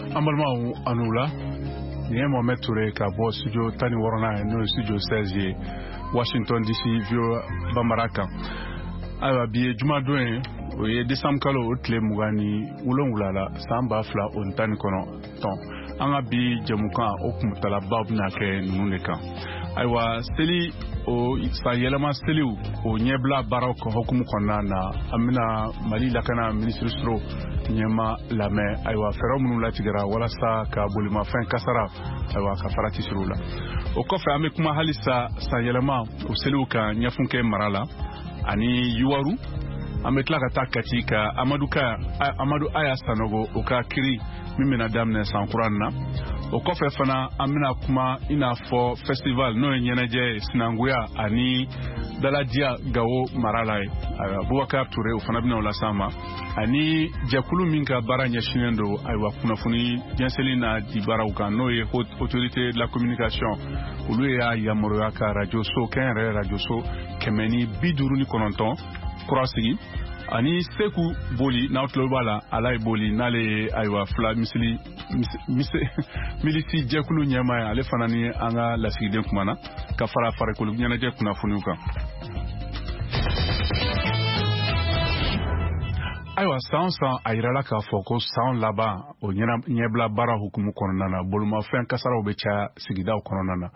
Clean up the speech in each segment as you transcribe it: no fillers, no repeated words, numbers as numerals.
Ambalma Anula, ni Mohamed Touré ka bo studio Tani Warona no studio 16 Washington DC vio Bamaraka. Aya bi juma doen o ye décembre kalo otle mugani ulongulala samba fla on tani kono ton. Anga bi jamuka okumtala babna ke nuneka. Aywa steli o sa yelama steli o nyebla barok hokum konna na amina mali lakana ministre stro nyema lame aywa feromu latigara wala sa ka bolima fin kasara aywa ka farati surula o kofa ame kuma halisa sa yelama o steli ka nyafunke marala ani yuwaru ametla ka takatika amadu aya sanogo o ka kiri mimena damne sankuranna o kofe fana amina kuma ina fo festival no nyeneje sinanguya ani daladia gawo maralai Boubacar Touré o fana bina wala sama ani jakulu minka baranya shinendo aywa kuna funi jenselina di barawka no ye autorité de la communication ulu ya yamoro ka radio so kenre radio so kemeni biduruni kononton croisigi ani seku boli na utlobala alay boli nale aywa fla milisi jakulu nyama ale fanani anga lasigiden kumana ka fara fara kulu nyanaje kuna funuka aywa sansa ayirala ka foko san laba o nyebla bara hukumu konana boluma fen kasara obecha sigida konana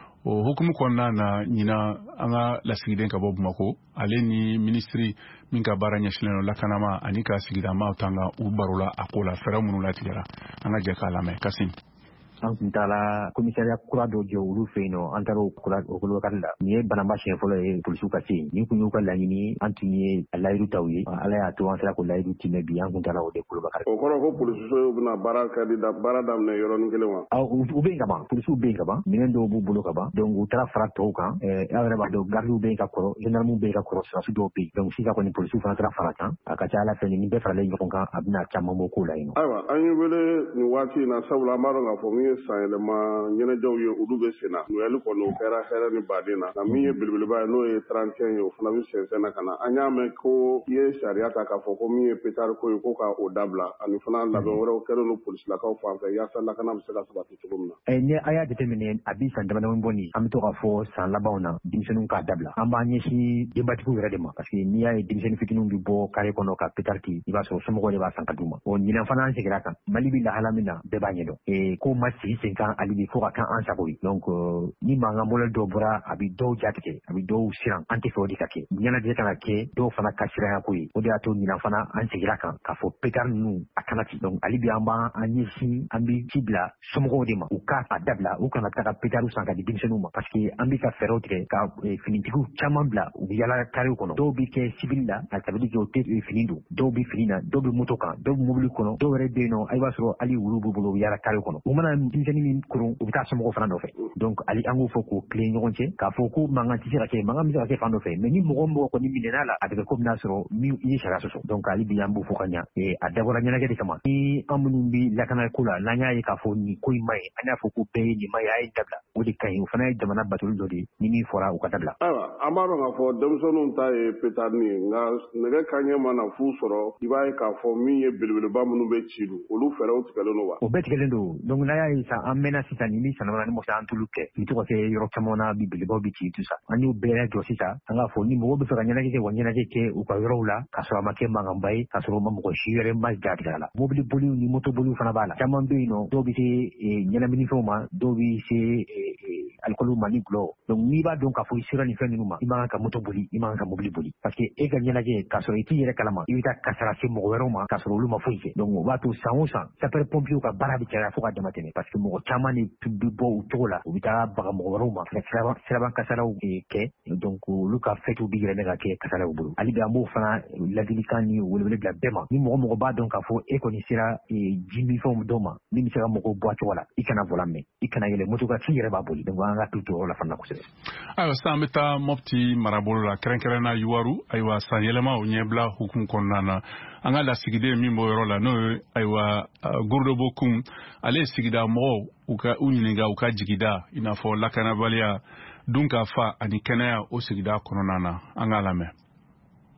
o hukumu konana nyina anga lasigiden ka bobu mako ale ni ministry minka bara nyashileno lakanama anika sigida ma utanga ubarola akola feramunu latigara anga jakala me kasim an kuntala commissariat kura do je olu feino antaro kura okolo kala ni banamba chef folo e polisu kasi ni kunyu kala ni antunye lairu tawye ala ya to antara ko lairu time bi an kuntala o de kolo bakar o kono ko polisu so buna baraka di da baradam ne yoron ngelewa u be ngaba polisu be ngaba minendo bu bulu kaba donc utara frato kan awre ba do gardu be ka koro general mu be ka koro sa su do be donc sika ko ni polisu fa tra farata akacha ala feni ni be fra le ngonga abna chama mo ko la ino aywa anyu wele ni wati na sabula maro nga fomi sayelema nyene jaw ye udube sena welu ko no kera hera ni badina na miye bilbilba no e 31 yo funa bi sensena kana anyame ko ye sharia ta ka foko miye petar ko ka odabla ani funa la be woro kero no police la ka fa ya sala kana bisela sabati tugumna ne aya determine abi sandama na mboni amto ka fo san labauna dimsenu ka dabla ambanye si debatiku wera dema parce que ni ay dimsenu fitinu bi bo kare kono ka petarti iba so somo ko le ba sankaduma o nyina fana sekira kan malibi la halamina be banyedo e ko masi kan alibi fo kan ansaboy donc ni manga molal do bra abi do jatike abi do siran antifodi kake nyana de kana ke do fana kasira ko yi o de ato ni fana ansigira kan ka fo petar nu akanati donc alibi amba anyisi ambi tibla somo de ma u ka adabla u kana taka petaru sanka di dimsenu ma parce que ambi ka ferotre ka finitiku chamambla u yala kare kono do bi ke civila altabidi jo te finindo do bi finina do bi motoka do mobile kono do rebe no ay wasro ali urubu bulu yala kare kono o mana dimseni kurun u bita somo fana nɔfɛ donc ali angu foko kle ɲɔgɔn cɛ k'a fɔ ko mankan tɛ se ka kɛ mankan bɛ se ka kɛ fan dɔ fɛ mais ni mɔgɔ mɔgɔ kɔni minɛna la a bɛ kɛ ko bɛna sɔrɔ min i ye sariya sɔsɔ donc ali bi an b'o fɔ ka ɲa a dabɔra ɲɛnajɛ de kama ni an minnu bɛ lakana ko la n'an y'a ye k'a fɔ nin ko in ma ɲi an y'a fɔ ko bɛɛ ye nin ma ɲi a ye dabila o de ka ɲi o fana ye jamana batoli dɔ de ye ni min fɔra u ka dabila. ayiwa an b'a dɔn k'a fɔ denmisɛnninw ta ye petarni ye nka nɛgɛ kaɲɛ mana fu sɔrɔ i b'a ye k'a fɔ min ye belebeleba minnu bɛ ci don olu fɛɛrɛw tigɛlen don wa. o bɛɛ tigɛlen don donc n'a y'a ye sisan an mɛnna sisan ni min sanabana ni mɔgɔ an tulu kɛ i tɔgɔ kɛ yɔrɔ caman na bi belebelbaw bi ci tout ça an y'o bɛɛ jɔ sisan an k'a fɔ ni mɔgɔw bɛ fɛ ka ɲɛnajɛ kɛ wa ɲɛnajɛ kɛ u ka yɔrɔw la k'a sɔrɔ a ma kɛ mankanba ye k'a sɔrɔ ma mɔgɔ si yɛrɛ ma jatigɛ a la mobili boliw ni moto boliw fana b'a la caman bɛ yen nɔ dɔw bɛ se ɲɛnaminifɛnw ma dɔw bɛ se alikɔliw ma ni gulɔ donc n'i b'a dɔn k'a fɔ i sera nin fɛn ninnu ma i man kan ka moto boli i man kan ka mobili boli parce que e ka ɲɛnajɛ k'a sɔrɔ i t'i yɛrɛ kalama i bɛ taa kasara se mɔgɔ wɛrɛw ma k'a sɔrɔ olu ma foyi kɛ donc o b'a to san o san sapeur pompier ka baara bɛ caya fo ka dama tɛmɛ parce que mɔgɔ caman de bɛ bɔ u cogo la u bɛ taa baga mɔgɔ wɛrɛw ma siraban kasaraw kɛ donc olu ka fɛtiw bɛ yɛlɛmɛ ka kɛ kasaraw bolo hali bi an b'o fana ladilikan ni welewele bila bɛɛ ma ni mɔgɔ b'a dɔn k'a fɔ e kɔni sera jimifɛnw dɔw ma min bɛ se ka mɔgɔw bɔ a cogo la i kana volan mɛn i kana yɛlɛ moto ka ci yɛrɛ b'a boli donc an ka to o la fana kosɛbɛ. ayiwa sisan an bɛ taa mɔpti marabolo la kɛrɛnkɛrɛnna yuwaru ayiwa san yɛlɛma o ɲɛbila hukumu kɔnɔna na an ka lasigiden min b'o yɔrɔ la n'o ye ayiwa gorodobo kun ale ye sigida mɔgɔw u ɲininka u ka jigida i n'a fɔ lakanabaliya dun ka fa ani kɛnɛya o sigida kɔnɔna na an k'a lamɛn.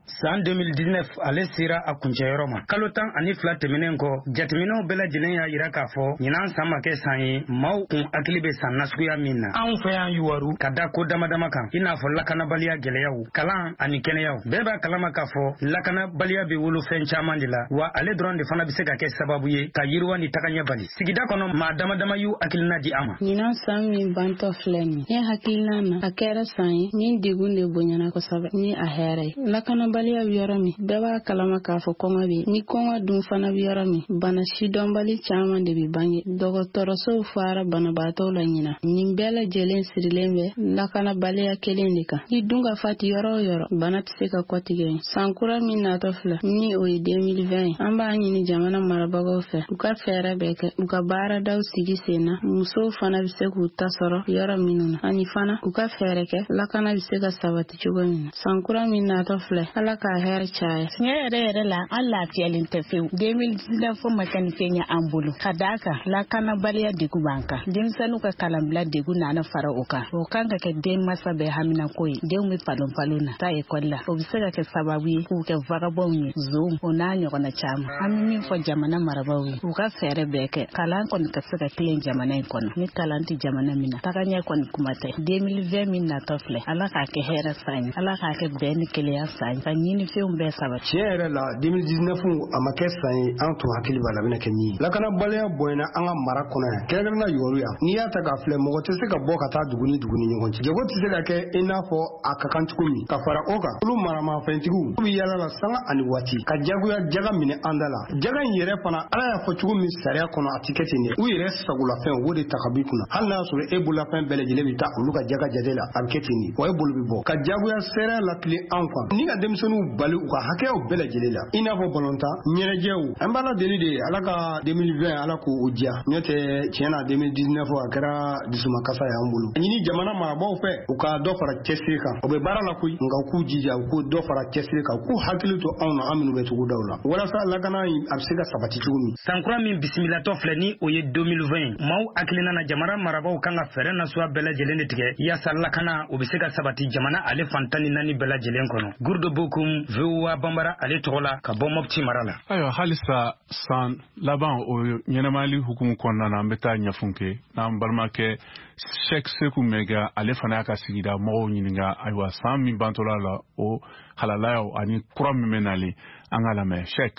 san 2019 ale sera a kuncɛyɔrɔ ma. Kalo 12 tɛmɛnen kɔ, jateminɛw bɛɛ lajɛlen y'a yira k'a fɔ ɲinan san ma kɛ san ye maaw kun hakili bɛ san nasuguya min na. Anw fɛ yan Yuwaru ka da ko damadama kan, i n'a fɔ lakanabaliya gɛlɛyaw, kalan ani kɛnɛyaw. Bɛɛ b'a kalama k'a fɔ lakanabaliya bɛ wolo fɛn caman de la, wa ale dɔrɔn de fana bɛ se ka kɛ sababu ye ka yiriwa ni tagaɲɛ bali. Sigida kɔnɔ maa damadama y'u hakilina di a ma. Ɲinan san min bantɔ filɛ nin ye, ne hakilina na a kɛra san ye min degun de bonyana kosɛbɛ ni a hɛrɛ ye. Lakanabaliya bɛ yɔrɔ min, bɛɛ b'a kalama k'a fɔ kɔngɔ bɛ yen. Ni kɔngɔ dun fana bɛ yɔrɔ min, bana sidɔnbali caman de bɛ bange. Dɔgɔtɔrɔsow fara banabaatɔw la ɲinan. Nin bɛɛ lajɛlen sirilen bɛ lakanabaliya kelen de kan. Ni dun ka fati yɔrɔ o yɔrɔ, bana tɛ se ka kɔtigɛ yen. San kura min natɔ filɛ ni o ye 2020 ye, an b'a ɲini jamana marabagaw fɛ u ka fɛɛrɛ bɛɛ kɛ, u ka baaradaw sigi sen na. Musow fana bɛ se k'u ta sɔrɔ yɔrɔ minnu na, ani fana u ka fɛɛrɛ kɛ lakana bɛ se ka sabati cogo min na. San kura min natɔ filɛ, Ala k'a hɛrɛ caya. Tiɲɛ yɛrɛ la, an lafiyalen tɛ fewu. 2019 ma kɛ ni fɛn ye an bolo. Ka d'a kan lakanabaliya degun b'an kan. Denmisɛnninw ka kalanbila degun nana fara o kan. O kan ka kɛ den masa bɛɛ haminako ye. Denw bɛ falon na taa ekɔli la. O bɛ se ka kɛ sababu ye k'u kɛ vagabɔnw ye, zon, o n'a ɲɔgɔnna caman. An bɛ min fɔ jamana marabaaw ye, u ka fɛɛrɛ bɛɛ kɛ. Kalan kɔni ka se ka tilen jamana in kɔnɔ. Ni kalan tɛ jamana min na, tagaɲɛ kɔni kuma tɛ. 2020 min natɔ filɛ, Ala k'a kɛ hɛrɛ san ye. Ala k'a kɛ bɛn ni kelenya san ye. Ka ɲini fɛnw bɛɛ sabati. Tiɲɛ yɛrɛ la 2019 a ma kɛ san ye an tun hakili b'a la a bɛna kɛ min ye. Lakanabaliya bonyana an ka mara kɔnɔ yan. Kɛrɛnkɛrɛnnenya Yuwaru yan. N'i y'a ta k'a filɛ, mɔgɔ tɛ se ka bɔ ka taa dugu ni ɲɔgɔn cɛ. Jago tɛ se ka kɛ i n'a fɔ a ka kan cogo min. Ka fara o kan, olu maramafɛntigiw u bɛ yaala la sanga ani waati ka jagoya jaga minɛ an da la. Jaga in yɛrɛ fana Ala y'a fɔ cogo min sariya kɔnɔ a tɛ kɛ ten dɛ. U yɛrɛ sagolafɛn o de ta ka b'i kunna. Hali n'a y'a sɔrɔ e bololafɛn bɛɛ lajɛlen bɛ taa olu ka jaga jate la, a bɛ kɛ ten de. Wa e bolo bɛ bɔ. Ka jagoya sariya lakile anw kan. Ni ka denmisɛnninw bali u ka hakɛyaw bɛɛ lajɛlen la. I n'a fɔ balontan, ɲɛnajɛw. An b'a la deli de Ala ka 2020 Ala k'o diya. N'o tɛ tiɲɛ na 2019 a kɛra dusumakasa y'an bolo. A ɲini jamana marabaaw fɛ u ka dɔ fara cɛsiri kan. O bɛ baara la koyi, nka u k'u jija u k'u dɔ fara cɛsiri kan. U k'u hakili to anw na an minnu bɛ tugudaw la. Walasa lakana in a bɛ se ka sabati cogo min. Sankura min bisimilatɔ filɛ ni o ye 2020 maaw hakilina na jamana marabaaw kan ka fɛɛrɛ nasuguya bɛɛ lajɛlen de tigɛ yaasa lakana o bɛ se ka sabati jamana ale fan 14 bɛɛ lajɛlen kɔnɔ. Gurdo Bokum, VOA Bambara ale tɔgɔ la ka bɔ Mopti mara la. Ayiwa halisa san laban o ɲɛnɛmali hukumu kɔnɔna na an bɛ taa ɲɛfun kɛ n'an balimakɛ Sheikh Seku Mega ale fana y'a ka sigida mɔgɔw ɲininka ayiwa san min bantɔla la o halalayaw ani kura min bɛ nalen an ka lamɛn Sheikh.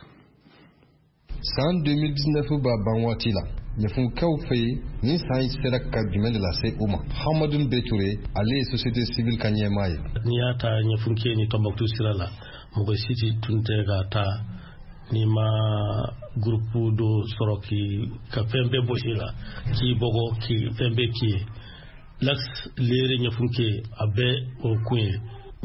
San 2019 b'a ban waati la ɲɛfunkaw fɛ yen ni san sera ka jumɛn de lase u ma. Hamadun Beture ale ye société civile ka ɲɛmaa ye. N'i y'a ta ɲɛfunke ni Tɔnbɔkutu sira la mɔgɔ si tun tɛ ka taa n'i ma gurupu dɔ sɔrɔ ka fɛn bɛɛ bosi la k'i bɔgɔ k'i fɛn bɛɛ k'i ye. Lax leere ɲɛfunke a bɛɛ o kun ye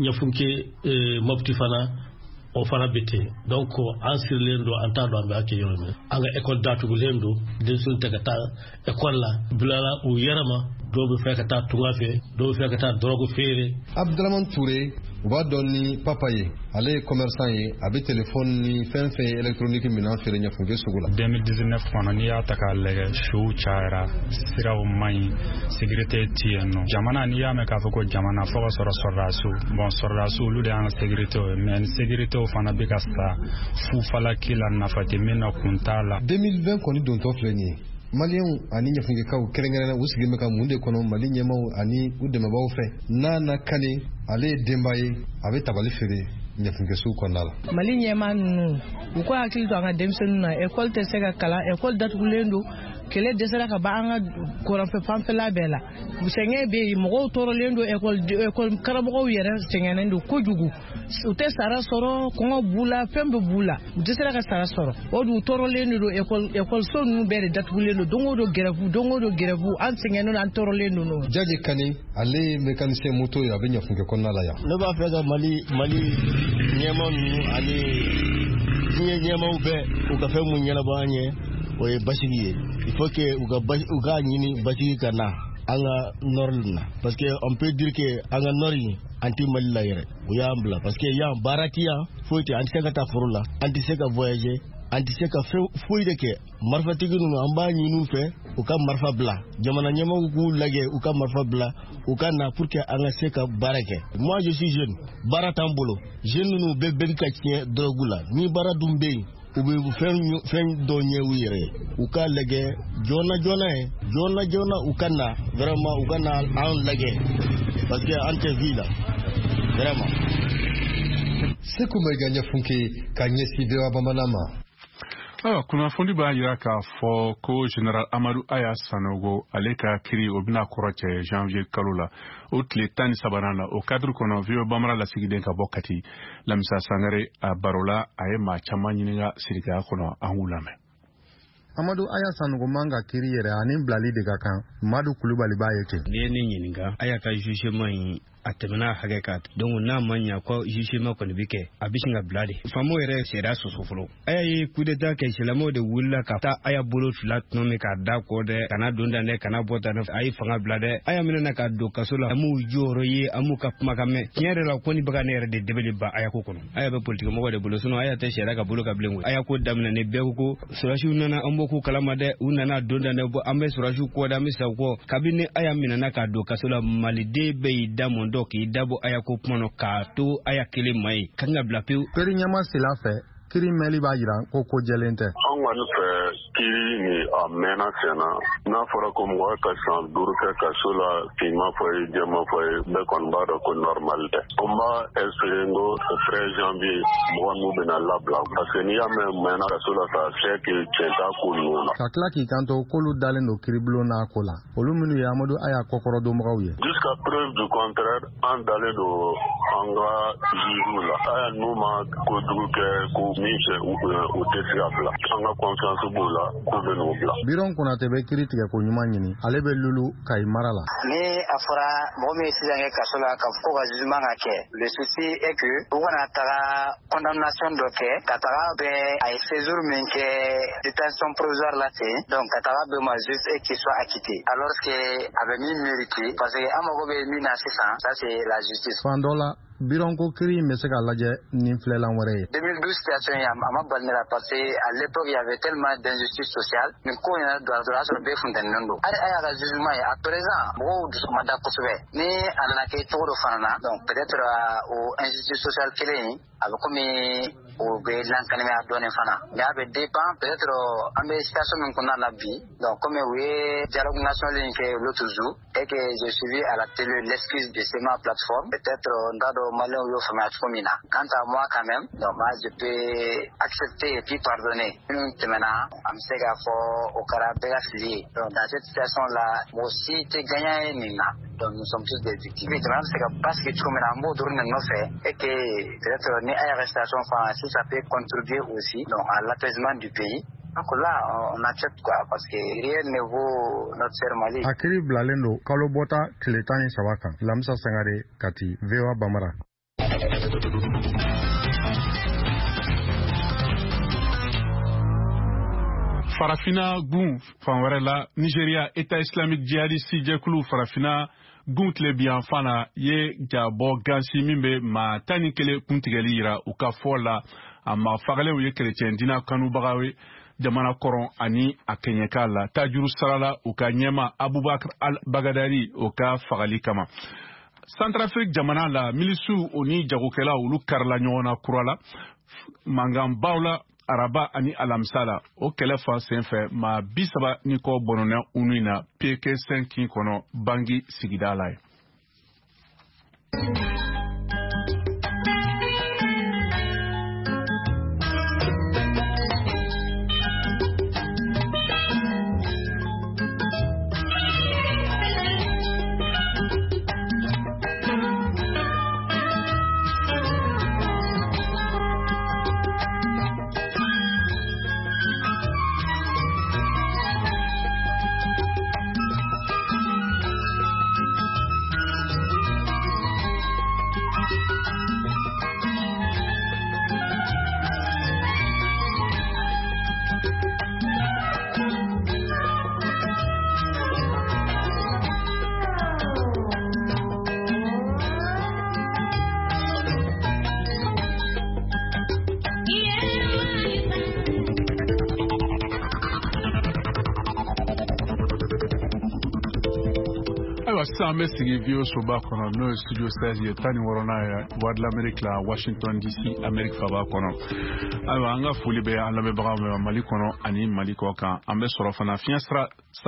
ɲɛfunke Mopti fana o fana bɛ ten donc an sirilen don an t'a dɔn an bɛ kɛ yɔrɔ min an ka école datugulen don denmisɛnw tɛ ka taa école la bilala u yɛrɛ ma dɔw bɛ fɛ ka taa tunga fɛ dɔw bɛ fɛ ka taa dɔrɔgu feere. Abdramane Touré u b'a dɔn ni papa ye ale ye commerçant ye a bɛ téléphone ni fɛn fɛn ye électronique minɛn feere ɲɛfunke sugu la. 2019 kɔnɔ n'i y'a ta k'a lajɛ sow cayara siraw man ɲi sécurité tɛ yen nɔ jamana n'i y'a mɛn k'a fɔ ko jamana fo ka sɔrɔ sɔrɔdasiw bon sɔrɔdasiw olu de y'an ka sécurité ye mais sécurité fana bɛ ka sa fufalaki la nafa tɛ min na kun t'a la. 2020 kɔni dontɔ filɛ nin ye Maliens ani ɲɛfunkekaw kɛrɛnkɛrɛnnen u sigilen bɛ ka mun de kɔnɔ Mali ɲɛmaaw ani u dɛmɛbaaw fɛ Nana Kane ale ye denba ye a bɛ tabali feere ɲɛfunkesuw kɔnɔna la. Mali ɲɛmaa ninnu u ko hakili to an ka denmisɛnninw na école tɛ se ka kalan école datugulen don kɛlɛ dɛsɛra ka ban an ka kuranfɛ fanfɛla bɛɛ la sɛgɛn bɛ yen mɔgɔw tɔɔrɔlen don école karamɔgɔw yɛrɛ sɛgɛnnen don kojugu u tɛ sara sɔrɔ kɔngɔ b'u la fɛn bɛɛ b'u la u tɛ se ka sara sɔrɔ o dun tɔɔrɔlen don écoleso ninnu bɛɛ de datugulen don don o don gɛrɛfu an sɛgɛnnen don an tɔɔrɔlen don. Jaji Kane ale ye mécanicien moto ye a bɛ ɲɛfunke kɔnɔna la yan. Ne b'a fɛ ka Mali ɲɛmaa ninnu ani diɲɛ ɲɛmaaw bɛɛ u ka fɛn mun ɲɛnabɔ an ye o ye basigi ye il faut que u ka ɲini basigi ka na an ka nord na parce que on peut dire que an ka nord an tɛ Mali la yɛrɛ u y'an bila parce que yan baara tɛ yan foyi tɛ an tɛ se ka taa foro la an tɛ se ka voyager an tɛ se ka foyi de kɛ marifatigi ninnu an b'a ɲini u fɛ u ka marifa bila jamana ɲɛmɔgɔw k'u lajɛ u ka marifa bila u ka na pour que an ka se ka baara kɛ. Moi je suis jeune baara t'an bolo jeune ninnu bɛɛ ka tiɲɛ drogue la ni baara dun bɛ yen u bɛ fɛn dɔ ɲɛ u yɛrɛ ye u ka lajɛ joona u ka na vraiment u ka na an lajɛ parce que an tɛ vie la vraiment. Sekou Maïga ɲɛfunke ka ɲɛsi VOA Bamanan ma. Kunnafoni b'a yira k'a fɔ ko General Amadu Aya Sanogo ale ka kiri o bɛna kɔrɔcɛ janvier kalo la o tile 13nan na o cadre kɔnɔ VOA Bamanan lasigiden ka bɔ Kati Lamisa Sangare a baro la a ye maa caman ɲininka sirikaya kɔnɔ an k'u lamɛn. Amadu Aya Sanogo man ka kiri yɛrɛ ani bilali de ka kan Madu Kulubali b'a ye ten. N'i ye ne ɲininka Aya ka jugement in a tɛmɛna hakɛ kan donc n'a ma ɲa ko jugement kɔni bɛ kɛ a bɛ sin ka bila de faamaw yɛrɛ sariya sɔsɔ fɔlɔ Aya ye coup d'état kɛ silamɛw de wulila ka taa Aya bolo fila tɔnɔmin k'a da kɔ dɛ kana don dan dɛ kana bɔ tan a ye fanga bila dɛ Aya minɛna ka don kaso la an m'u jɔyɔrɔ ye an m'u ka kumakan mɛn tiɲɛ yɛrɛ la ko ni baga ne yɛrɛ de dɛbɛ de ba Aya ko kɔnɔ Aya bɛ politique mɔgɔ de bolo sinon Aya tɛ sariya ka bolo ka bilen koyi Aya ko daminɛ ni bɛɛ ko sɔrɔsiw nana an b'o k'u kalama dɛ u nana don dan dɛ an bɛ sɔrɔsiw kɔ dɛ an bɛ sa kɔ kabini Aya minɛna ka don kaso la maliden bɛ y'i da mɔn dɔ k'i dabɔ Aya ko kuma na k'a to Aya kelen ma ye kan ka bila pewu. Peri ɲɛma sila fɛ kiri mɛli b'a jira ko jɛlen tɛ. An kɔni fɛ kiri ni a mɛnna senna n'a fɔra ko mɔgɔ ka san 5 kɛ kaso la finma fɔ ye jɛma fɔ ye bɛɛ kɔni b'a dɔn ko normal tɛ. An b'a espérer ko au 13 janvier mɔgɔ n'u bɛna labila parce que n'i y'a mɛn mɛnna kaso la ça fait que cɛn t'a ko ninnu na. Ka tila k'i kanto k'olu dalen don kiribulon n'a ko la olu minnu ye Amadu Aya kɔkɔrɔdonbagaw ye. Jusqu'à preuve du contraire an dalen don an ka juge la Aya n'u ma kojugu kɛ ko min fɛ u tɛ se ka bila an ka confiance b'o la k'u bɛ n'o bila. Biron Konate bɛ kiri tigɛ ko ɲuman ɲini ale bɛ Lulu Kayi mara la. Ni a fɔra mɔgɔ min ye sisan kɛ kaso la ka fɔ ka jugement ka kɛ le souci est que u kana taga condamnation dɔ kɛ ka taga bɛ a ye séjour min kɛ détention provisoire la ten donc ka taga bɛ ma juste et qu'il soit acquitté alors que a bɛ min mérité parce que an mago bɛ min na sisan ça c'est la justice. Fan dɔ la Biron ko kiri bɛ se ka lajɛ ni filɛlan wɛrɛ ye. 2012 situation a ma bali ne la parce que à l'époque il y avait tellement d'injustice sociale nin ko in yɛrɛ don a sɔrɔ bɛɛ funtɛnilen don. Hali Aya ka jugement ye à présent mɔgɔw dusu ma da kosɛbɛ ni a nana kɛ cogo dɔ fana na donc peut-être o injustice sociale kelen in a bɛ komi o bɛ lankanimɛya dɔɔnin fana mais a bɛ dépend peut-être an bɛ situation min kɔnɔna la bi donc comme u ye dialogue national in kɛ l'autre jour et que j'ai suivi à la télé l'excuse de Sema plateforme peut-être n t'a dɔn maliyɛnw y'o faamuya cogo min na quant à moi quand même donc moi je peux accepter et puis pardonner minnu tɛmɛna an bɛ se k'a fɔ o kɛra bɛɛ ka fili ye donc dans cette situation là mɔgɔ si tɛ gagnant ye nin na donc nous sommes tous des victimes jamana bɛ se ka basigi cogo min na an b'o dɔrɔn de nɔfɛ et que peut-être ni a ye arrestation fana si ça peut contribuer aussi donc à l'apaisement du pays. Donc là, on accepte quoi, parce que rien ne vaut notre cher Mali. Akiri bilalen don kalo bɔta tile 13 kan Lamisa Sangare Kati VOA Bamara. Farafina gun fan wɛrɛ la Nigeria État islamique djihadiste jɛkulu Farafina gun tile biyan fana ye jabɔ gansi min bɛ maa 11 kuntigɛli yira u ka fɔ la a ma fagalenw ye chrétien dina kanubaga ye jamana kɔrɔn ani a kɛɲɛka la tajuru sarala u ka ɲɛma Abubakar al-Bagadari o ka fagali kama. Centrafrique jamana la milisiw o ni jagokɛla olu karila ɲɔgɔn na kura la manganbaw la araba ani alamisa la o kɛlɛ fa senfɛ maa 30 ni kɔ bɔnɔna unu na PK5 kɔnɔ Bangi sigida la ye. Alors, ça me sigi vio soba kono no studio 16 ye tani worona ya voix de l'Amérique la Washington DC Amérique faba kono. Alors, anga fuli be alabe baga Mali kono ani Mali ko kan ambe soro fana fiasra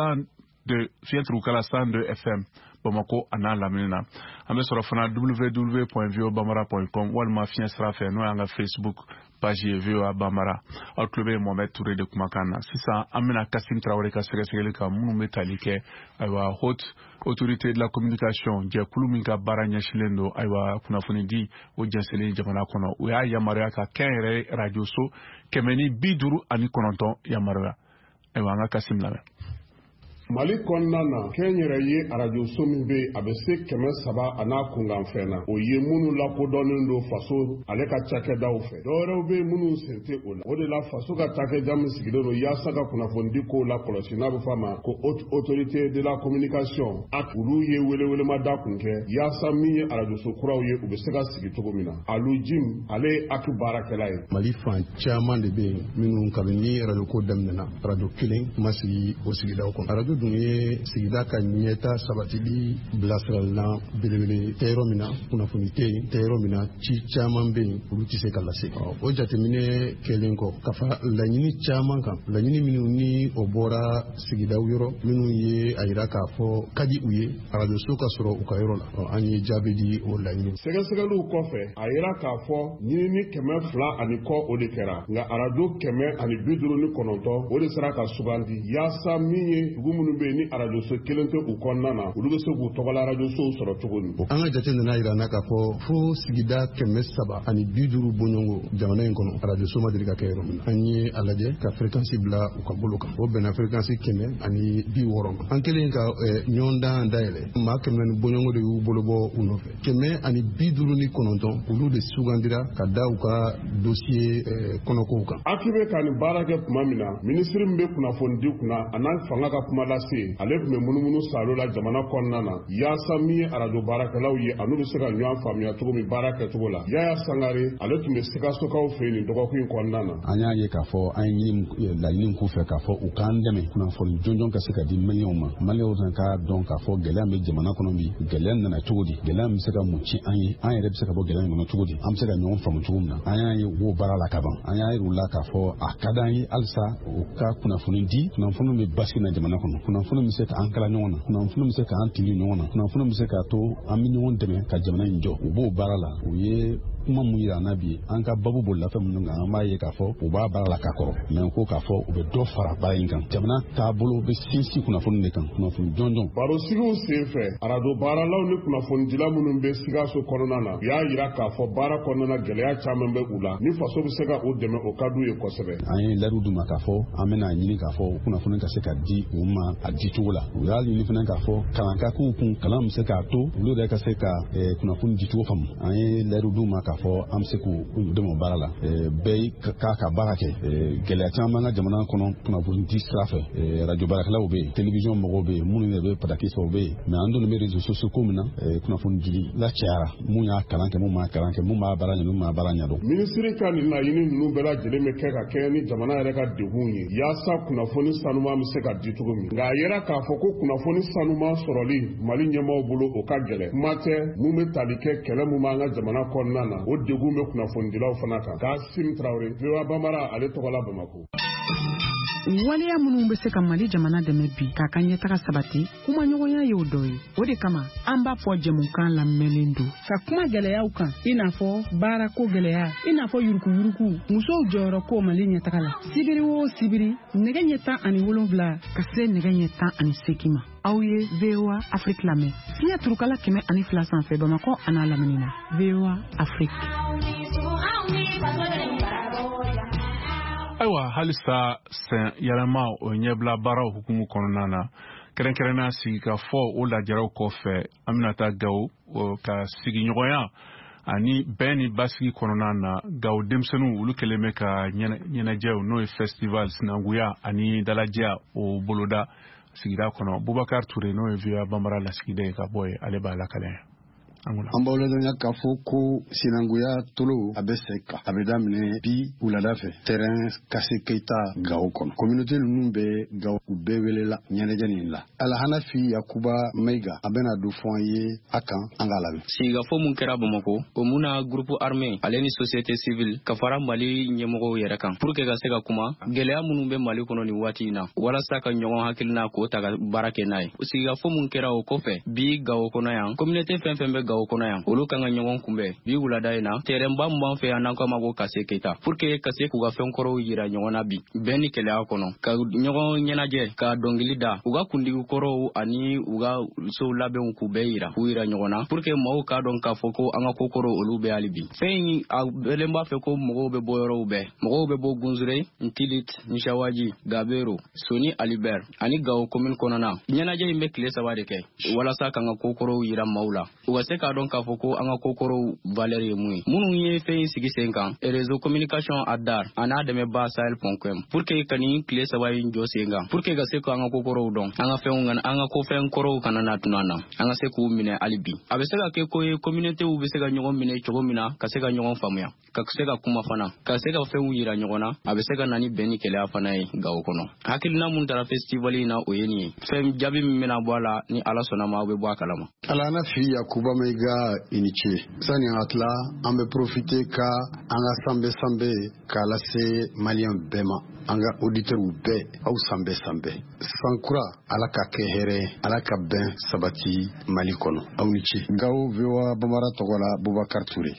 102 FM Bamako ana lamina. Ambe soro fana www.viobamara.com walma fiasra fe no anga Facebook page VOA Bambara au club Mohamed Touré de Kumakana. Si ça amena Kassim Traoré ka sege ka munu metalike aywa haute autorité de la communication je kuluminka baranya shilendo aywa kuna funidi o jasele jamana kono o ya yamaria ka kenre radio so kemeni biduru ani kononton yamaria aywa nga Kassim la Mali kɔnɔna na kɛnyɛrɛ ye arajo so min bɛ a bɛ se 300 a n'a kunkan fɛn na o ye minnu lakodɔnnen don faso ale ka cakɛdaw fɛ dɔwɛrɛw bɛ minnu sen tɛ o la o de la faso ka cakɛda min sigilen don yaasa ka kunnafoni ko la kɔlɔsi n'a bɛ fɔ a ma ko haute autorité de la communication olu ye welewelemada kun kɛ yaasa min ye arajo so kuraw ye u bɛ se ka sigi cogo min na Alu Jim ale ye aki baarakɛla ye Mali fan caman de bɛ yen minnu kabini arajo ko daminɛna arajo kelen ma sigi o sigidaw kɔnɔ arajo dun ye sigida ka ɲɛta sabatili bilasiralina belebele tɛ yɔrɔ min na kunnafoni tɛ yen tɛ yɔrɔ min na ci caman bɛ yen olu tɛ se ka lase o jateminɛ kɛlen kɔ ka fara laɲini caman kan laɲini minnu ni o bɔra sigidaw yɔrɔ minnu ye a yira k'a fɔ ka di u ye arajoso ka sɔrɔ u ka yɔrɔ la an ye jaabi di o laɲini sɛgɛsɛgɛliw kɔfɛ a yira k'a fɔ ɲinini 200 ani kɔ o de kɛra nka arajo 159 o de sera ka sugandi yaasa min ye dugu minnu bɛ ni arajoso kelen tɛ u kɔnɔna na olu bɛ se k'u tɔgɔla arajosow sɔrɔ cogo min an ka jate nana yira na k'a fɔ fo sigida 300 ani 50 bɔɲɔgɔnko jamana in kɔnɔ arajoso ma deli ka kɛ yɔrɔ min na an ye a lajɛ ka fréquence bila u ka bolo kan o bɛnna fréquence 100 ani 60 ma an kelen ka ɲɔgɔndan dayɛlɛ maa 100 ni bɔɲɔgɔnko de y'u bolo bɔ u nɔfɛ 100 ani 59 olu de sugandira ka da u ka dossier kɔnɔkow kan akibe ka nin baara kɛ tuma min na minisiri min bɛ kunnafoni di kunna a n'a fanga ka kuma lase ale tun bɛ munumunu salo la jamana kɔnɔna na yaasa min ye arajo baarakɛlaw ye anu bɛ se ka ɲɔgɔn faamuya cogo min baara kɛcogo la Yaya Sangare ale tun bɛ Sikasokaw fɛ yen nin dɔgɔkun in kɔnɔna na an y'a ye k'a fɔ an ye laɲini k'u fɛ k'a fɔ u k'an dɛmɛ kunnafoni jɔnjɔn ka se ka di maliyɛnw ma maliyɛnw k'a dɔn k'a fɔ gɛlɛya bɛ jamana kɔnɔ bi gɛlɛya nana cogo di gɛlɛya bɛ se ka mun ci an ye an yɛrɛ bɛ se ka bɔ gɛlɛya in kɔnɔ cogo di an bɛ se ka ɲɔgɔn faamu cogo min na an y'a ye wo baara la ka ban an y'a yir'u la k'a fɔ a ka d'an ye halisa u ka kunnafoni di kunnafoni bɛ basigi na jamana kɔnɔ kunnafoni bɛ se ka an kala ɲɔgɔn na kunnafoni bɛ se ka an tili ɲɔgɔn na kunnafoni bɛ se k'a to an bɛ ɲɔgɔn dɛmɛ ka jamana in jɔ u b'o baara la u ye kuma mun yira na bi an ka babu bolila fɛn minnu kan an b'a ye k'a fɔ u b'a baara la ka kɔrɔ mɛ ko k'a fɔ u bɛ dɔ fara baara in kan jamana taabolo bɛ sinsin kunnafoni de kan kunnafoni jɔnjɔn barosigiw sen fɛ arajo baaralaw ni kunnafonidila minnu bɛ Sikaso kɔnɔna na u y'a yira k'a fɔ baara kɔnɔna gɛlɛya caman bɛ u la ni faso bɛ se ka u dɛmɛ o ka d'u ye kosɛbɛ an ye lɛriw d'u ma k'a fɔ an bɛna ɲini k'a fɔ kunnafoni ka se ka di u ma a di cogo la u y'a ɲini fana k'a fɔ kalan ka k'u kun kalan bɛ se k'a to olu yɛrɛ ka se ka kunnafoni di cogo faamu an ye lɛriw d'u ma k'a fɔ an bɛ se k'u dɛmɛ baara la bɛɛ k'a ka baara kɛ gɛlɛya caman ka jamana kɔnɔ kunnafoni di sira fɛ radio baarakɛlaw bɛ yen télévision mɔgɔw bɛ yen minnu yɛrɛ bɛ pataki sɔrɔ bɛ yen mɛ an dun bɛ réseaux sociaux ko min na kunnafoni dili la cayara mun y'a kalan kɛ mun m'a kalan kɛ mun b'a baara ɲɛ mun m'a baara ɲɛdɔn minisiri ka nin laɲini ninnu bɛɛ lajɛlen bɛ kɛ ka kɛ ni jamana yɛrɛ ka degun ye yaasa kunnafoni sanuman bɛ se ka di cogo min nka a yera k'a fɔ ko kunnafoni sanuman sɔrɔli Mali ɲɛmaaw bolo o ka gɛlɛn kuma tɛ mun bɛ tali kɛ kɛlɛ mun b'an ka jamana kɔnɔna na o degun bɛ kunnafonidilaw fana kan Kassim Traoré VOA Bambara ale tɔgɔ la Bamako waleya minnu bɛ se ka Mali jamana dɛmɛ bi k'a ka ɲɛtaga sabati kuma ɲɔgɔnya ye o dɔ ye o de kama an b'a fɔ jɛmukan lamɛnlen don ka kuma gɛlɛyaw kan i n'a fɔ baarako gɛlɛya i n'a fɔ yurukuyuruku musow jɔyɔrɔ ko Mali ɲɛtaga la sibiri o sibiri nɛgɛ ɲɛ 17 ka se nɛgɛ ɲɛ 18 ma aw ye VOA Afrique lamɛn fiɲɛ turukala 102 sanfɛ Bamako a n'a lamɛnni na VOA Afrique Ayiwa halisa sen yɛlɛma o ɲɛbila baaraw hukumu kɔnɔna na kɛrɛnkɛrɛnna sigi ka fɔ o lajaraw kɔfɛ an bɛna taa Gawo ka sigiɲɔgɔnya ani bɛn ni basigi kɔnɔna na Gawo denmisɛnninw olu kɛlen bɛ ka ɲɛnajɛw n'o ye festival sinankuya ani dalajɛ o boloda sigida kɔnɔ Bubakar Touré n'o ye VOA Bambara lasigida ye ka bɔ ye ale b'a lakalaya an b'aw ladɔnya k'a fɔ ko sinankunya tolo a bɛ sɛg kan a bɛ daminɛ bi wulada fɛ terrain Kase Keita Gao kɔnɔ communauté ninnu bɛ Gao u bɛɛ welela ɲɛnajɛ nin la Alhanafi Yakuba Maiga a bɛna don fɔ an ye a kan an k'a lamɛn. Sigikafɔ mun kɛra Bamakɔ o mun na groupe armé ale ni société civile ka fara Mali ɲɛmɔgɔw yɛrɛ kan pour que ka se ka kuma gɛlɛya minnu bɛ Mali kɔnɔ nin waati in na walasa ka ɲɔgɔn hakilina k'o ta ka baara kɛ n'a ye. Sigikafɔ mun kɛra o kɔfɛ bi Gao kɔnɔ yan communauté fɛn fɛn bɛ Gao kɔnɔ yan olu kan ka ɲɔgɔn kunbɛn bi wulada in na terrain ba mun b'an fɛ yan n'an k'a ma ko Kase Keita pour que ka se k'u ka fɛn kɔrɔw yira ɲɔgɔn na bi bɛn ni kɛlɛya kɔnɔ ka ɲɔgɔn ɲɛnajɛ ka dɔnkili da u ka kundigi kɔrɔw ani u ka sow labɛnw k'u bɛɛ yira k'u yira ɲɔgɔn na pour que maaw k'a dɔn k'a fɔ ko an ka ko kɔrɔw olu bɛ hali bi. Fɛn a bɛlen b'a fɛ ko mɔgɔw bɛ bɔ yɔrɔw bɛɛ mɔgɔw bɛ bɔ Gunzure Ntilit Nishawaji Gabero Soni Alibert ani Gao commune kɔnɔna ɲɛnajɛ in bɛ tile 3 de kɛ walasa k'an ka ko kɔrɔw yira maaw la u ka se k'a dɔn k'a fɔ ko an ka ko kɔrɔw valeur ye mun ye minnu ye fɛn in sigi sen kan réseau communication ADAR an'a dɛmɛba Sahel.com pour que ka nin tile 3 in jɔ sen kan pour que ka se k'an ka ko kɔrɔw dɔn an ka ko fɛn kɔrɔw kana na tuna na an ka se k'u minɛ hali bi a bɛ se ka kɛ ko ye communautéw bɛ se ka ɲɔgɔn minɛ cogo min na ka se ka ɲɔgɔn faamuya ka se ka kuma fana ka se ka fɛnw yira ɲɔgɔn na a bɛ se ka na ni bɛn ni kɛlɛya fana ye Gao kɔnɔ hakilina mun taara festival in na o ye nin ye fɛn jaabi min bɛna bɔ a la ni Ala sɔnna ma aw bɛ bɔ a kalama. Alhanafi Yakuba Maiga i ni ce sani an ka tila an bɛ profiter ka an ka sanbɛ k'a lase maliyɛn bɛɛ ma an ka auditeurs bɛɛ aw sanbɛ sankura Ala ka kɛ hɛrɛ Ala ka bɛn sabati Mali kɔnɔ aw ni ce. Gao VOA Bamara tɔgɔ la Bubakar Ture.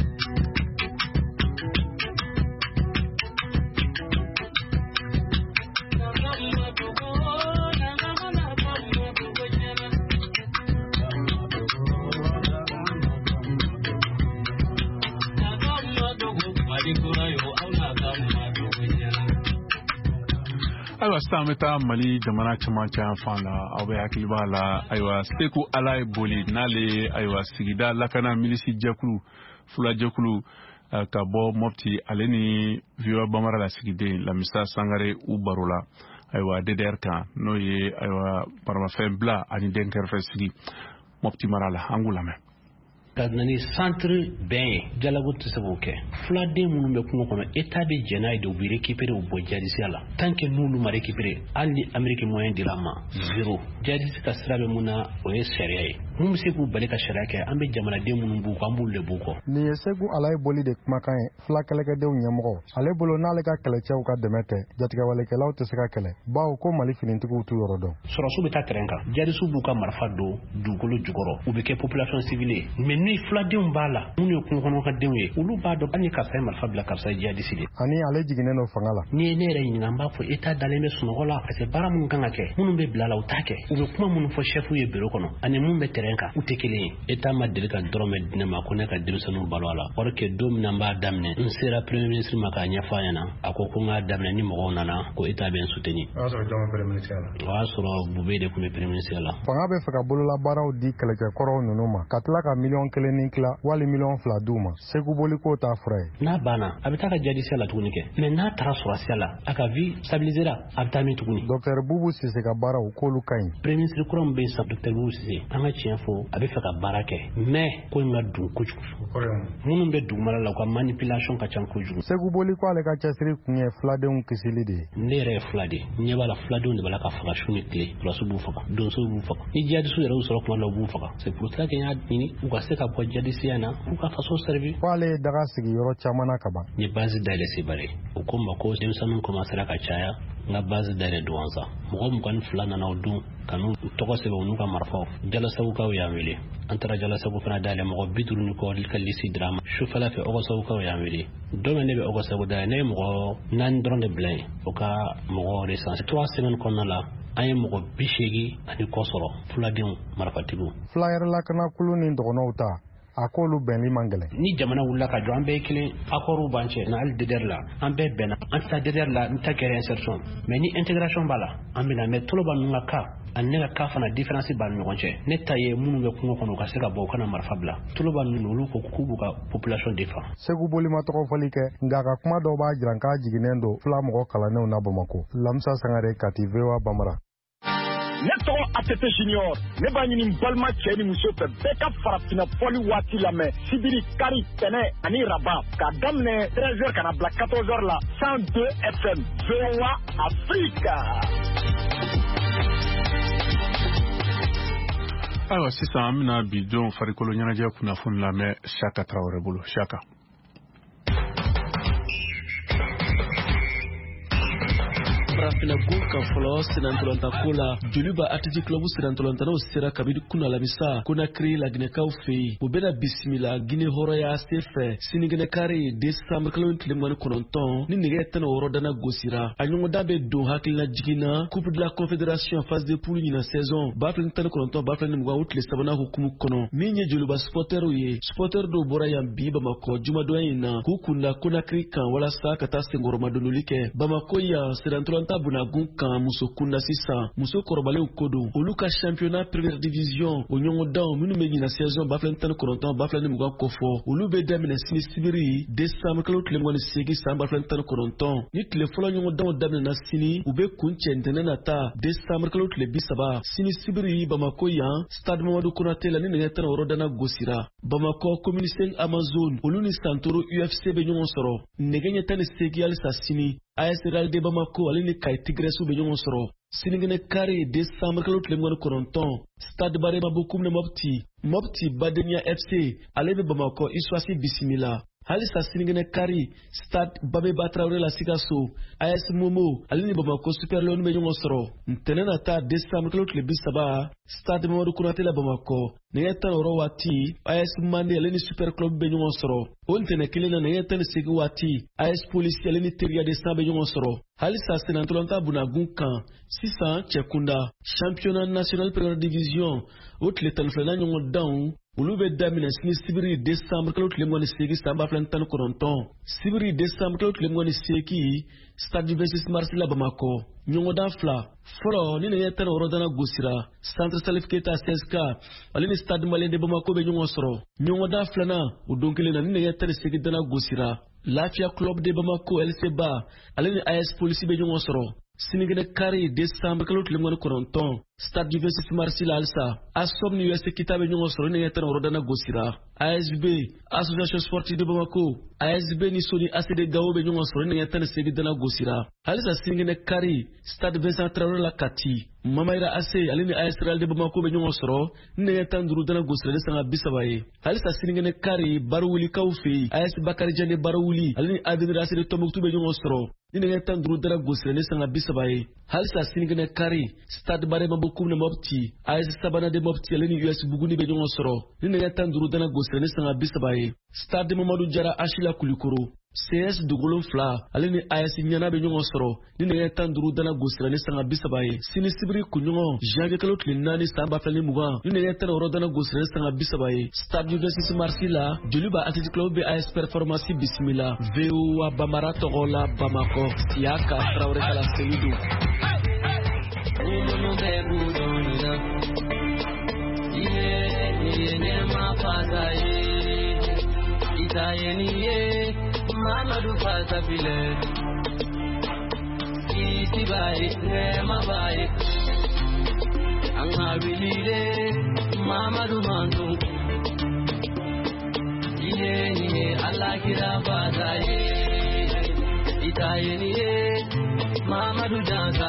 Ayiwa sisan an bɛ taa Mali jamana cɛmancɛ yan fan la aw bɛ hakili b'a la ayiwa Seku Ala ye Boli n'ale ayiwa sigida lakana milisi jɛkulu fula jɛkulu ka bɔ Mopti ale ni VOA Bamara lasigiden Lamisa Sangare u baro la ayiwa DDR kan n'o ye ayiwa baramafɛn bila ani den kɛrɛfɛ sigi Mopti mara la an k'u lamɛn. ka na ni centre bɛn jalago tɛ se k'o kɛ filaden minnu bɛ kungo kɔnɔ état bɛ jɛ n'a ye de u bɛ récupérer u bɔ jadisiya la tant que n'olu ma récupérer hali ni Amérique moyen dira ma zéro jadisi ka sira bɛ mun na o ye sariya ye mun bɛ se k'u bali ka sariya kɛ an bɛ jamanaden minnu b'u kɔ an b'olu de b'u kɔ. nin ye Seku Ala ye Boli de kumakan ye fila kɛlɛkɛdenw ɲɛmɔgɔ ale bolo n'ale ka kɛlɛcɛw ka dɛmɛ tɛ jatigɛwalekɛlaw tɛ se ka kɛlɛ bawo ko Mali finitigiw t'u yɔrɔ dɔn. sɔrɔsiw bɛ taa terrain kan jadisiw b'u ka marifa don dugukolo jukɔrɔ u bɛ kɛ population civile ye mais ni filadenw b'a la minnu ye kungo kɔnɔ ka denw ye olu b'a dɔn hali ni karisa ye marifa bila karisa ye jihadisi de. ani ale jiginnen don fanga la. ni ye ne yɛrɛ ɲininka n b'a fɔ état dalen bɛ sunɔgɔ la parce que baara minnu kan ka kɛ minnu bɛ bila la u t'a kɛ u bɛ kuma minnu fɔ chef ye bureau kɔnɔ ani mun bɛ terrain kan u tɛ kelen ye. état ma deli ka dɔrɔmɛ di ne ma ko ne ka denmisɛnninw balo a la or que don min na n b'a daminɛ n sera premier ministre ma k'a ɲɛfɔ a ɲɛna a ko n k'a daminɛ ni mɔgɔw nana ko état bɛ n soutenir. o y'a sɔrɔ jɔn bɛ premier ministre la. o y'a sɔrɔ Bube de tun bɛ premier ministre la. fanga bɛ fɛ ka bololabaaraw di kɛlɛkɛkɔrɔw ninnu ma ka tila ka $1,000,000 ni tila wali $2,000,000 d'u ma Seku Boli k'o t'a fura ye. n'a banna a bɛ taa ka jadisiya la tuguni kɛ mais n'a taara sɔrɔsiya la a ka vie stabilisera a bɛ taa min tuguni. Dr Bubu Sise ka baaraw k'olu ka ɲi. premier ministre kura min bɛ yen sisan Dr Bubu Sise an ka tiɲɛ fɔ a bɛ fɛ ka baara kɛ mais ko in ka dun kojugu minnu bɛ dugumala la u ka manipulation ka ca kojugu. Seku Boli ko ale ka cɛsiri kun ye filadenw kisili de ye. ne yɛrɛ ye fila de n ɲɛ b'a la filadenw de b'a la ka faga su ni tile sɔrɔsiw b'u faga donsow b'u faga ni jihadisiw yɛrɛ y'u sɔrɔ kuma la u b'u faga c'est pour ça que n y'a ɲini u ka se ka bɔ jihadisiya na k'u ka faso servi. ko ale ye daga sigi yɔrɔ caman na ka ban. n ye base dayɛlɛ Sebare u ko n ma ko denmisɛnninw commencera ka caya n ka base dayɛlɛ Douentza mɔgɔ 22 nana o don ka n'u tɔgɔ sɛbɛn u n'u ka marifaw Jalasagukaw y'an wele an taara Jalasagu fana dayɛlɛ mɔgɔ 50 ni kɔ ka lisi dira ma sufɛla fɛ Ɔgɔsagukaw y'an wele don min ne bɛ Ɔgɔsagu dayɛlɛ ne ye mɔgɔ 4 dɔrɔn de bila yen o ka mɔgɔ recensé 3 semaines kɔnɔna la an ye mɔgɔ 80 ani kɔ sɔrɔ fuladenw marifatigiw. fila yɛrɛ lakana kulu ni dɔgɔnɔw ta a k'olu bɛnli man gɛlɛn. ni jamana wulila ka jɔ an bɛɛ ye kelen accord b'an cɛ na hali DDR la an bɛɛ bɛnna an tɛ taa DDR la n ta kɛra insertion mais ni intégration b'a la an bɛna mais toloba ninnu ka cas ani ne ka cas fana différence b'a ni ɲɔgɔn cɛ ne ta ye minnu bɛ kungo kɔnɔ u ka se ka bɔ u kana marifa bila toloba ninnu olu ko k'u b'u ka population défend. Seku Boli ma tɔgɔ fɔli kɛ nka a ka kuma dɔw b'a jira k'a jiginnen don fila mɔgɔ kalannenw na Bamakɔ. Lamisa Sangare Kati VOA Bamara. ne tɔgɔ ATT Junior ne b'a ɲini balima cɛ ni muso fɛ bɛɛ ka farafina fɔli waati lamɛn sibiri kari tɛnɛ ani raba k'a daminɛ 13h kana bila 14h la 102 FM VOA Africa. Alors sisan an bɛna bi don farikolo ɲɛnajɛ kunnafoni lamɛn Saka Traoré bolo. Saka. Farafina gun kan fɔlɔ senantolanta ko la joliba Athletic Club senantolantanaw sera kabini kuna lamisa Conakry laginɛkaw fɛ yen u bɛna bisimila Guinée hɔrɔnya senfɛ sinikɛnɛ kari décembre kalo 19 ni nɛgɛ 16 dana gosira a ɲɔgɔndan bɛ don hakilina jiginna Coupe de la Confédération phase de poule ɲina saison 2019-2020 o tile sabanan hukumu kɔnɔ min ye joliba supporters ye supporters dɔw bɔra yan bi Bamako jumadonya in na k'u kunda Conakry kan walasa ka taa senkɔrɔma donnoli kɛ Bamako yan senantolanta bunagun kan muso kunda sisan muso kɔrɔbalenw ko don olu ka championnat première division o ɲɔgɔndanw minnu bɛ ɲina saison 2019-2020 kɔfɛ olu bɛ daminɛ sini sibiri décembre kalo 28 san 2019 ni tile fɔlɔ ɲɔgɔndanw daminɛna sini u bɛ kuncɛ ntɛnɛn nata décembre kalo 30 sini sibiri Bamako yan stade Mamadou Konaté la ni nɛgɛ 16 dana gosira Bamako commune 5 Amazon olu ni Santoro UFC bɛ ɲɔgɔn sɔrɔ nɛgɛ ɲɛ 18 halisa sini AS Real de Bamako ale ni Kaye Tigres bɛ ɲɔgɔn sɔrɔ sinikɛnɛ kari décembre kalo 19 stade Barema Bokoum Mopti Badenia FC ale bɛ Bamako Issoisi bisimila halisa sinikɛnɛ kari stade Babeba Traoré la Sikaso AS Momo ale ni Bamako Super Lion bɛ ɲɔgɔn sɔrɔ ntɛnɛn nata décembre kalo 30 stade Mamadou Konaté la Bamako nɛgɛ 16 waati AS Mandé ale ni Super Club bɛ ɲɔgɔn sɔrɔ o ntɛnɛn kelen na nɛgɛ 18 waati AS Police ale ni Teria de San bɛ ɲɔgɔn sɔrɔ halisa senantolanta bunagun kan sisan cɛkunda championnat national première division o tile 12 ɲɔgɔndanw olu bɛ daminɛ sini sibiri décembre kalo 28 san 2019 sibiri décembre kalo 28 stade 26 mars la Bamako ɲɔgɔndan fila fɔlɔ ni nɛgɛ 16 dana gosira centre Salif Keita CSK ale ni stade malien de Bamako bɛ ɲɔgɔn sɔrɔ ɲɔgɔndan filanan o don kelen na ni nɛgɛ 18 dana gosira Lafia Club de Bamako LCBA ale ni AS Police bɛ ɲɔgɔn sɔrɔ sinikɛnɛ kari décembre kalo 19 stade 26 mars la alisa ASOM ni US Kita bɛ ɲɔgɔn sɔrɔ ni nɛgɛ 16 dana gosira ASB Association Sportive de Bamako ASB ni Soni ACD Gao bɛ ɲɔgɔn sɔrɔ ni nɛgɛ 18 dana gosira halisa sinikɛnɛ kari stade Vincent Traoré la Kati Mamayira AC ale ni AS Real de Bamako bɛ ɲɔgɔn sɔrɔ ni nɛgɛ 15 dana gosira ni sanga 30 ye halisa sinikɛnɛ kari Barouwulikaw fɛ AS Bakary Diané Barouli ale ni Avenir AC de Tombouctou bɛ ɲɔgɔn sɔrɔ ni nɛgɛ 15 dana gosira ni sanga 30 ye halisa sinikɛnɛ kari stade Barema Bokoum Mopti AS Sabana de Mopti ale ni US Buguni bɛ ɲɔgɔn sɔrɔ ni nɛgɛ 15 dana gosira ni sanga 30 ye stade Mamadou Diarra Achila Kulikoro CS Dugolon fila ale ni AS Ɲana bɛ ɲɔgɔn sɔrɔ ni nɛgɛ 15 dana gosira ni sanga 30 ye sini sibiri kunɲɔgɔn janvier kalo 4 san 2020 ni nɛgɛ 16 dana gosira ni sanga 30 ye stade 26 mars la joliba Athletic Club bɛ AS Performance bisimila VOA Bambara tɔgɔ la Bamako Siaka Traoré kala Seydou Mamadou Fata Bile Iti Baye Nema Baye Anga Bilide Mamadou Mantou Iye Allah Kira Fataye Itaye Mamadou Jansa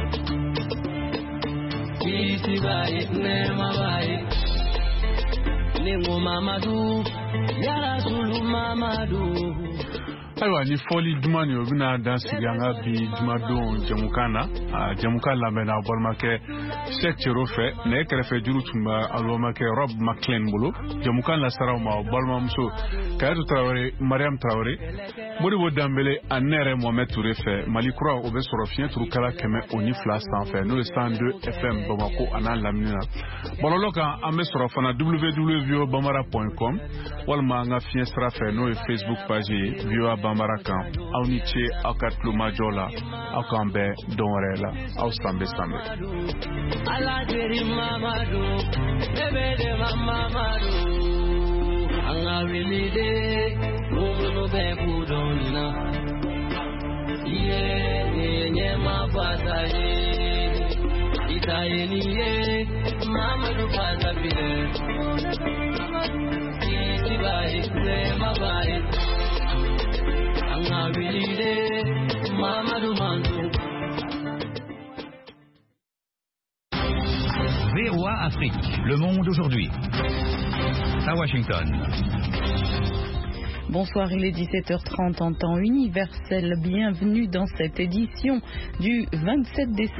Iti Baye Nema Baye Nengo Mamadou Yara Sulu Mamadou ayiwa ni fɔli duman ni o bɛna dan sigi an ka bi jumadon jɛmukan na jɛmukan lamɛnna balimakɛ Cheikh Thierno fɛ nɛgɛ kɛrɛfɛ juru tun bɛ a balimakɛ Rob McLean bolo jɛmukan lasaraw ma o balimamuso Kayetu Traoré Mariam Traoré Modibo Dambele ani ne yɛrɛ Mohamed Touré fɛ Mali kura o bɛ sɔrɔ fiɲɛ turukala 102 sanfɛ n'o ye 102 FM Bamako a n'a lamini na bɔlɔlɔ kan an bɛ sɔrɔ fana www.bambara.com walima an ka fiɲɛ sira fɛ n'o ye Facebook page ye VOA Bambara kan aw ni ce aw ka tulomajɔ la aw k'an bɛn don wɛrɛ la aw sanbe sanbe Aladeri Mamadou Bebede Mamadou Anga Wilide Mumuno Beku Donina Ye Nye Mabata Ye Sayeniye Mamadou Fazabile Itibai Kurema Bai Angabilide Mamadou Manzou. VOA Afrique, le monde aujourd'hui. À Washington. Bonsoir, il est 17h30 en temps universel. Bienvenue dans cette édition du 27 décembre.